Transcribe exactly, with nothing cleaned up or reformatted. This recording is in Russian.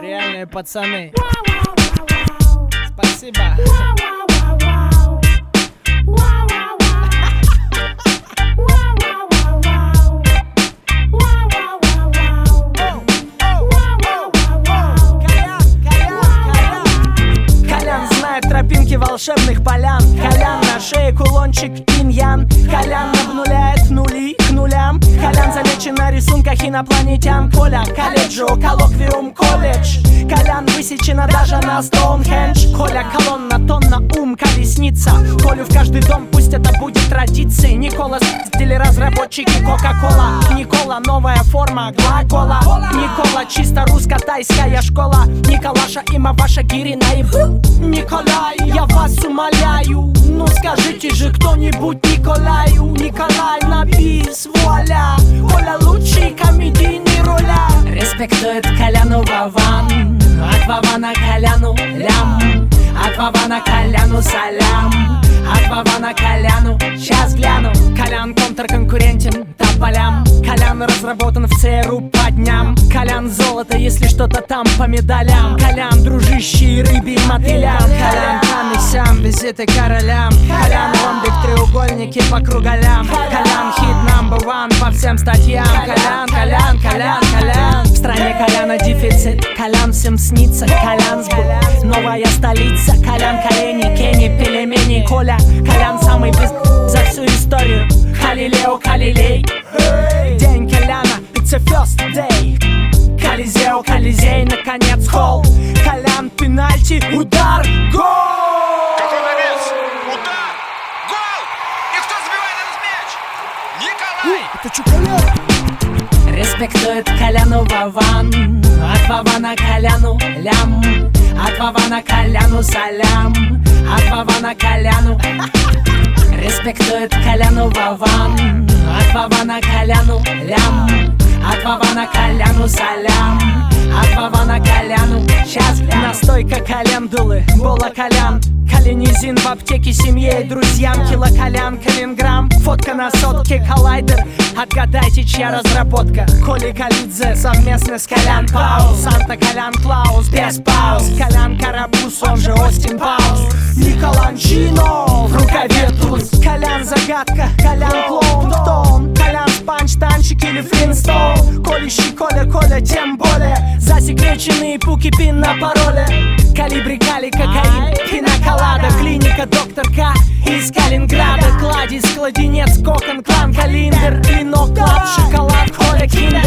Реальные пацаны. Спасибо. Тропинки волшебных полян. Колян на шее кулончик инь-ян. Колян обнуляет нули к нулям. Колян замечен на рисунках инопланетян. Коля, колледжу, коллоквиум, колледж. Колян высечена даже на Стоунхендж. Коля, колонна, тонна, ум, колесница. Колю в каждый дом, пусть это будет традицией. Никола, разработчики Кока-Кола. Никола, новая форма глагола. Никола, чисто русско-тайская школа. Николаша, има ваша Гирина и Николай, я вас умоляю, ну скажите же кто-нибудь Николаю. Николай на бис, вуаля. Коля лучший комедийный роля. Респектует Коляну Вован. От Вована Коляну лям. От Вована Коляну салям. От Вована Коляну сейчас гляну. Колян контрконкурентен тополям. Колян разработан в ЦРУ по дням. Колян золото, если что-то там по медалям. Колян дружище рыбий мотылям. Колян там и сям, визиты королям. Колян ромбик, треугольники по круголям. Колян хит number one по всем статьям. Колян, Колян, Колян, Колян. В стране Коляна дефицит, Колян всем снится. Колян сбыт, новая столица. Колян колени, Кенни, пельмени. Коля, Колян самый пиз... за всю историю. Халилео, Халилей. День Коляна, it's a first day. Колизео, Колизей, наконец холл. Колян, пенальти, удар, гол! Какой навес! Удар! Гол! И кто забивает этот мяч? Николай! Это чё, Колян? Респектует Коляну Вован. От Вована Коляну лям. От Вована Коляну салям. От Вована Коляну. Респектует Коляну Вован. От Вована Коляну лям. От Вована Коляну салям. От Вована Коляну сейчас глянь. Настойка календулы, Бола Колян. Калинизин в аптеке семье и друзьям. Кило Колян, Калинграмм. Фотка на сотке, коллайдер. Отгадайте, чья разработка. Коли Калидзе совместно с Колян Паус. Санта Колян Клаус без пауз. Колян Карапуз, он же Остин Пауз. Николанчино в рукаве туз. Колян загадка, Колян клоун тон. Колян спанч, танчик или флинстоун. Колющий Коля, Коля тем более. Засекреченные пуки, пин на пароле. Калибри, кали, кокаин, пинаколада. Клиника, доктор К из Калининграда. Кладезь, кладенец, кокон, клан, калиндер. Клинок, клад, шоколад, Коля, киндер.